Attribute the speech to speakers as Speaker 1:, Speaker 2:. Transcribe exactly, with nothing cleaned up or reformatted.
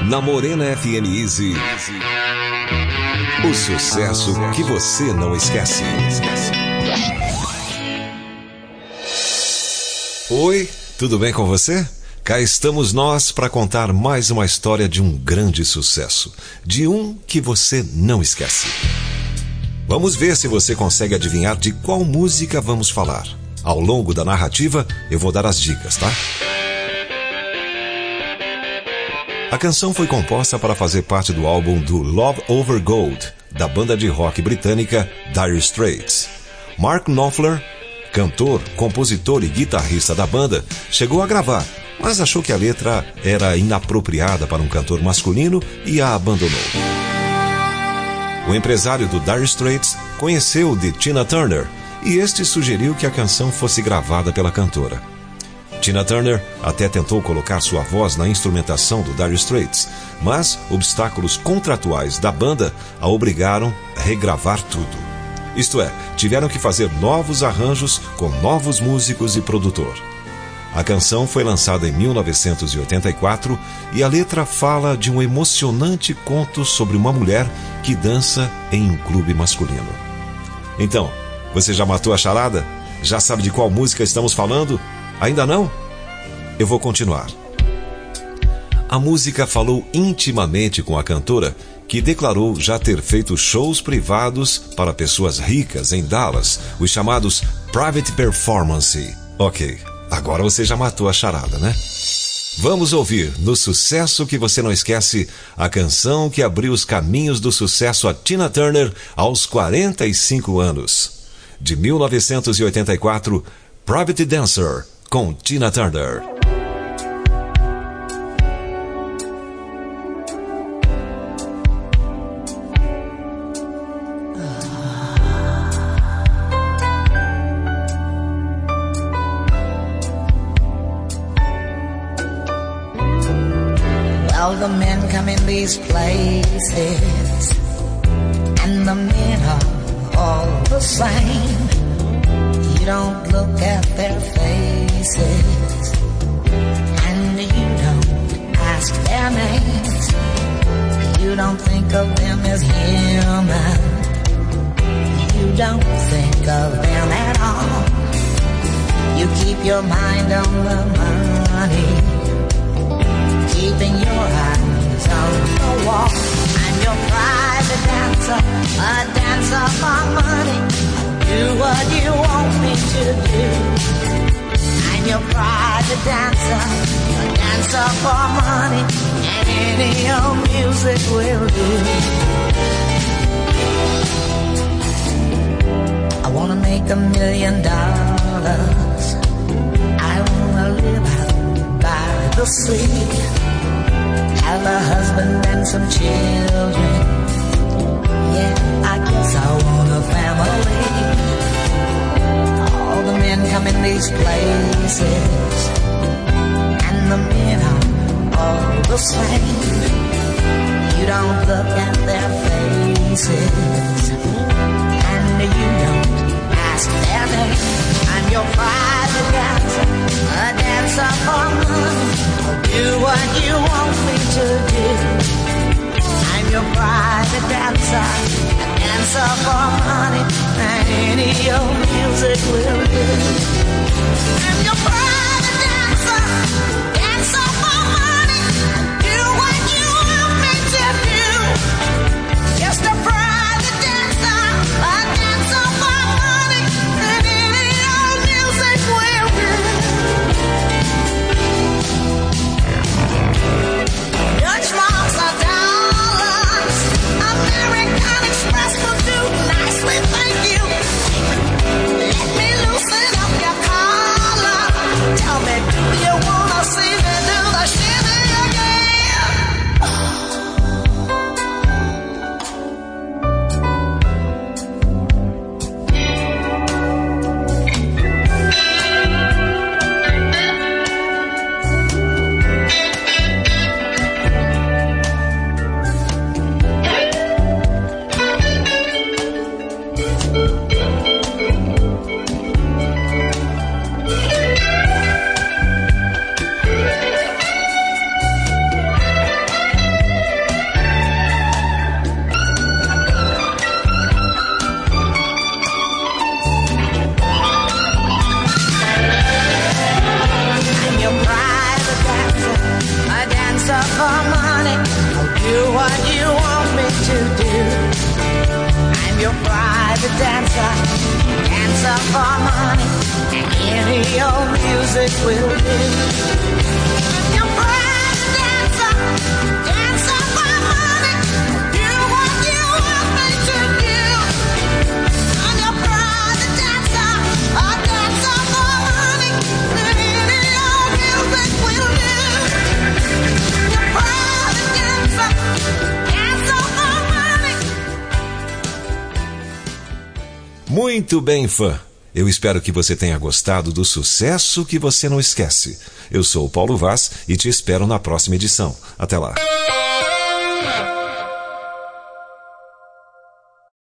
Speaker 1: Na Morena F M Easy, o sucesso que você não esquece. Oi, tudo bem com você? Cá estamos nós para contar mais uma história de um grande sucesso, de um que você não esquece. Vamos ver se você consegue adivinhar de qual música vamos falar. Ao longo da narrativa, eu vou dar as dicas, tá? A canção foi composta para fazer parte do álbum do Love Over Gold, da banda de rock britânica Dire Straits. Mark Knopfler, cantor, compositor e guitarrista da banda, chegou a gravar, mas achou que a letra era inapropriada para um cantor masculino e a abandonou. O empresário do Dire Straits conheceu de Tina Turner e este sugeriu que a canção fosse gravada pela cantora. Tina Turner até tentou colocar sua voz na instrumentação do Dire Straits, mas obstáculos contratuais da banda a obrigaram a regravar tudo. Isto é, tiveram que fazer novos arranjos com novos músicos e produtor. A canção foi lançada em mil novecentos e oitenta e quatro e a letra fala de um emocionante conto sobre uma mulher que dança em um clube masculino. Então, você já matou a charada? Já sabe de qual música estamos falando? Ainda não? Eu vou continuar. A música falou intimamente com a cantora, que declarou já ter feito shows privados para pessoas ricas em Dallas, os chamados Private Performance. Ok, agora você já matou a charada, né? Vamos ouvir, no sucesso que você não esquece, a canção que abriu os caminhos do sucesso a Tina Turner aos quarenta e cinco anos. De mil novecentos e oitenta e quatro, Private Dancer, com Tina Turner.
Speaker 2: Well, the men come in these places, and the men are all the same. You don't look at their faces, and you don't ask their names. You don't think of them as human. You don't think of them at all. You keep your mind on the money, keeping your eyes on the wall. I'm your private dancer, a dancer for money. Do what you want me to do. I'm your private dancer, a dancer for money, and any old music will do. I wanna make a million dollars. I wanna live out by the sea, have a husband and some children. Yeah, I guess I want a family. All the men come in these places, and the men are all the same. You don't look at their faces, and you don't ask their name. I'm your private dancer, a dancer for money. Do what you want me to do. I'm your private dancer, a dancer for money, and any old music will do. I'm your private dancer, dancer for money. Do what you want me to do. Just a private dancer, a dancer for money, and any old music will do. Dutch marks are dollars, American Express will do nicely, thank you. Let me loosen up your collar. Tell me, do you wanna see me do for money. I'll do what you want me to do. I'm your private dancer, dancer for money. Any old music will do. Your private dancer, dancer for money. Do what you want me to do. I'm your private dancer, a dancer for money. Any old music will do. Your private dancer, dancer for money.
Speaker 1: Muito bem, fã. Eu espero que você tenha gostado do sucesso que você não esquece. Eu sou o Paulo Vaz e te espero na próxima edição. Até lá.